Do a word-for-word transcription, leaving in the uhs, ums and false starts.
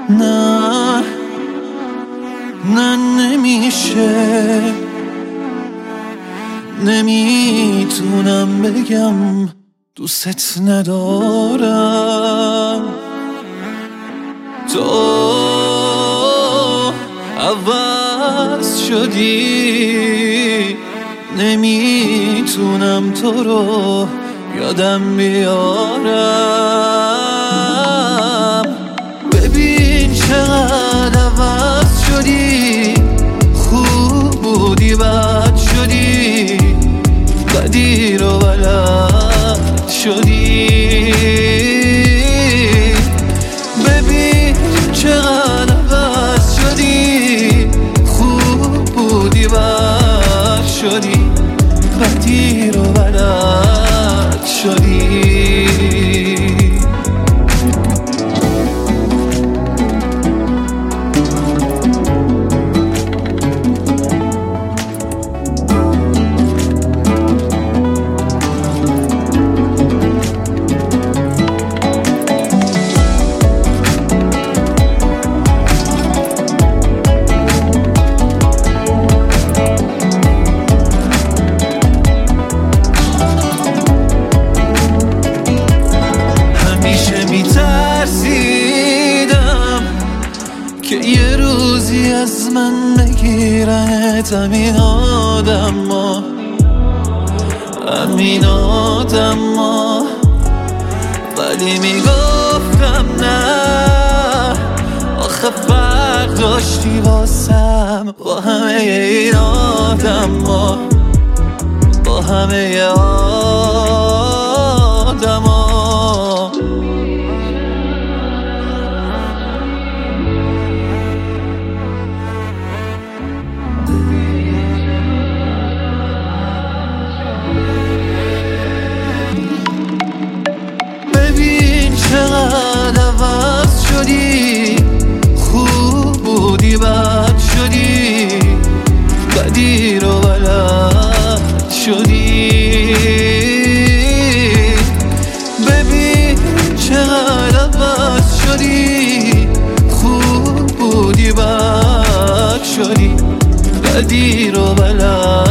نه نه نمیشه، نمیتونم بگم دوست ندارم. تو عوض شدی، نمیتونم تو رو یادم بیارم. ببین چقدر عوض شدی، خوب بودی بد شدی، بدی رو بلد شدی. ببین چقدر عوض شدی، خوب بودی بد شدی، بدی رو بلد شدی. که یه روزی از من بگیرنت، همین آدم ها، همین آدم ها. ولی میگفتم نه، آخه فرق داشتی واسم با همه این آدم ها، با همه آدم ها. چقدر عوض شدی، خوب بودی بد شدی، بدی رو بلد شدی. ببین چقدر عوض شدی، خوب بودی بد شدی، بدی رو بلد